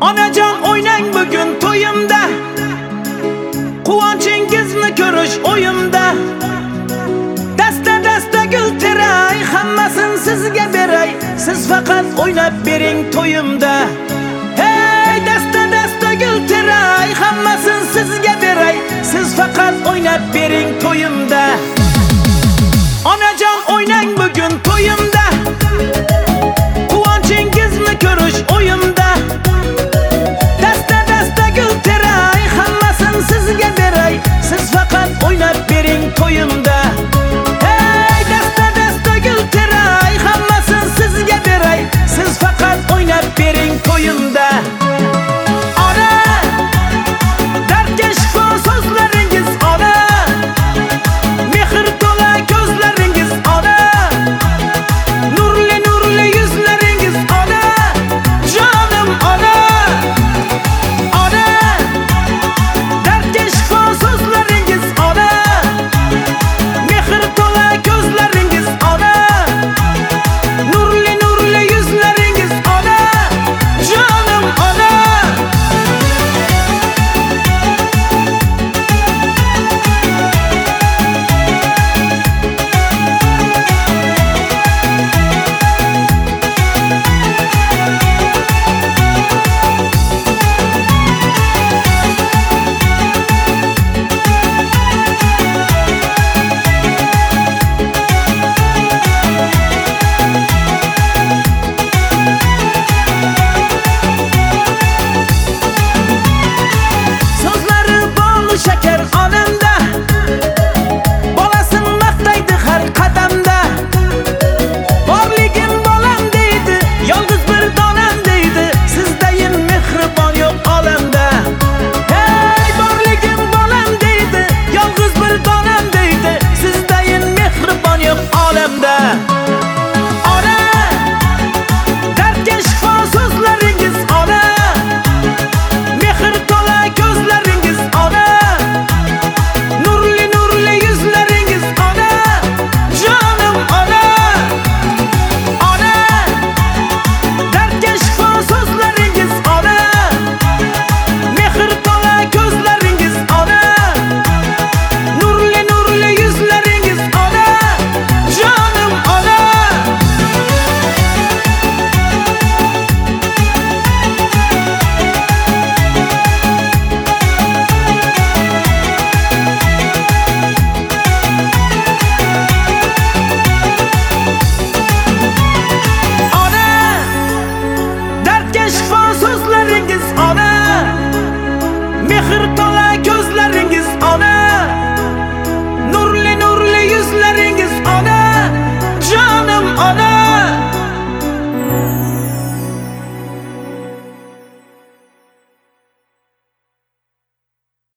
Onajon o'ynang bugun to'yimda, quvonchingizni ko'rish o'yimda. Dasta gul teray, hammasini sizga beray, siz faqat o'ynab bering to'yimda. Hey, dasta gul teray, hammasini sizga beray, siz faqat o'ynab bering to'yimda. Onajon o'ynang bugun to'yimda,